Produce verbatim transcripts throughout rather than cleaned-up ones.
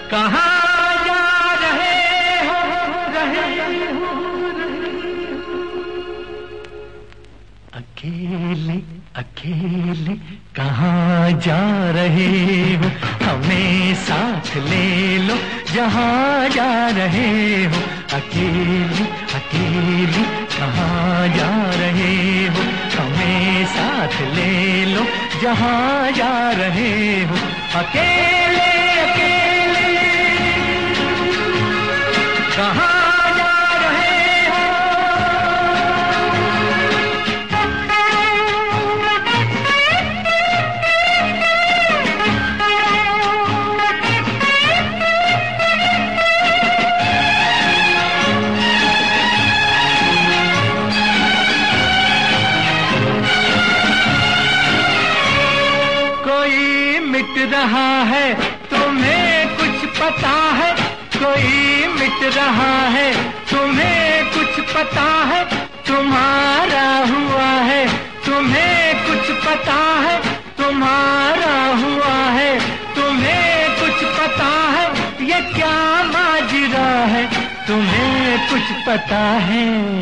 कहाँ जा रहे हो, रहे हो, अकेले अकेले कहाँ जा रहे हो, हमें साथ ले लो जहाँ जा रहे हो। अकेले अकेले कहाँ जा रहे हो, हमें साथ ले लो जहाँ जा रहे हो। अकेले अकेले कहाँ मिट रहा है, तुम्हें कुछ पता है, कोई मिट रहा है, तुम्हें कुछ पता है, तुम्हारा हुआ है, तुम्हें कुछ पता है, तुम्हारा हुआ है, तुम्हें कुछ पता है, ये क्या माजरा है, तुम्हें कुछ पता है।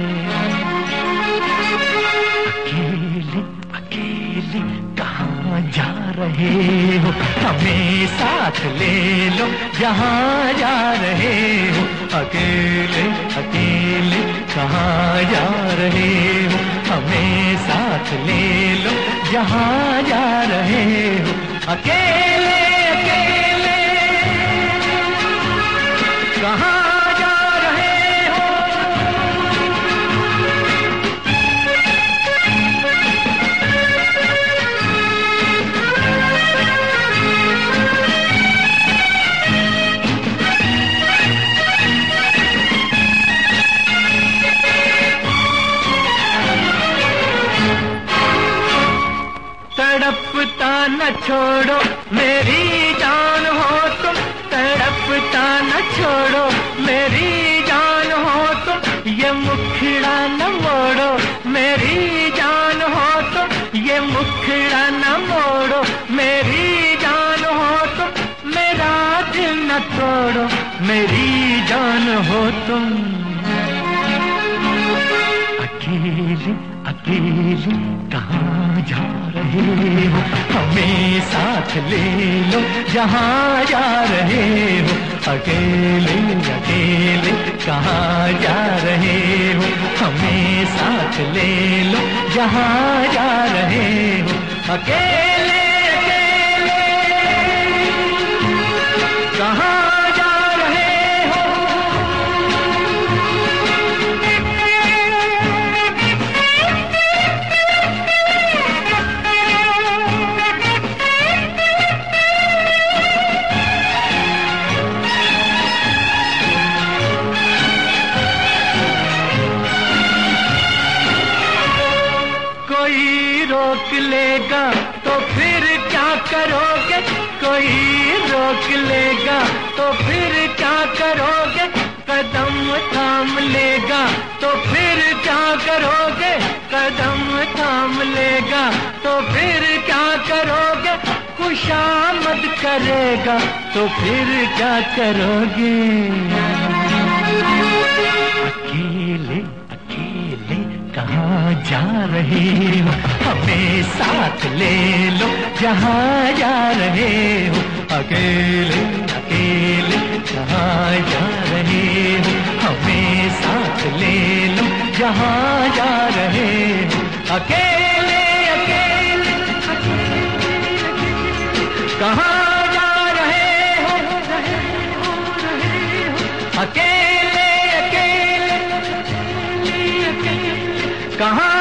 अकेले अकेले कहाँ जा रहे हो, हमें साथ ले लो जहाँ जा रहे हो। अकेले अकेले कहाँ जा रहे हो, हमें साथ ले लो जहाँ जा रहे हो। अकेले अकेले कहाँ तड़पता न छोड़ो मेरी जान हो तुम, तड़पता न छोड़ो मेरी जान हो तुम, ये मुखड़ा न मोड़ो मेरी जान हो तुम, ये मुखड़ा न मोड़ो मेरी जान हो तुम, मेरा दिल न तोड़ो मेरी जान हो तुम। अकेले अकेले कहाँ जा रहे हो, हमें साथ ले लो जहाँ जा रहे हो। अकेले अकेले कहाँ जा रहे हो, हमें साथ ले लो जहाँ जा रहे हो। अकेले अकेले कहाँ रोक लेगा तो फिर क्या करोगे, कोई रोक लेगा तो फिर क्या करोगे, कदम थाम लेगा तो फिर क्या करोगे, कदम थाम लेगा तो फिर क्या करोगे, खुशामद करेगा तो फिर क्या करोगे। अकेले अकेले कहाँ जा रहे हो, हमें साथ ले लो जहाँ जा रहे हो। अकेले अकेले कहाँ जा रहे हो, हमें साथ ले लो जहाँ जा रहे हो। अकेले अकेले कहाँ जा रहे हो, अकेले अकेले कहाँ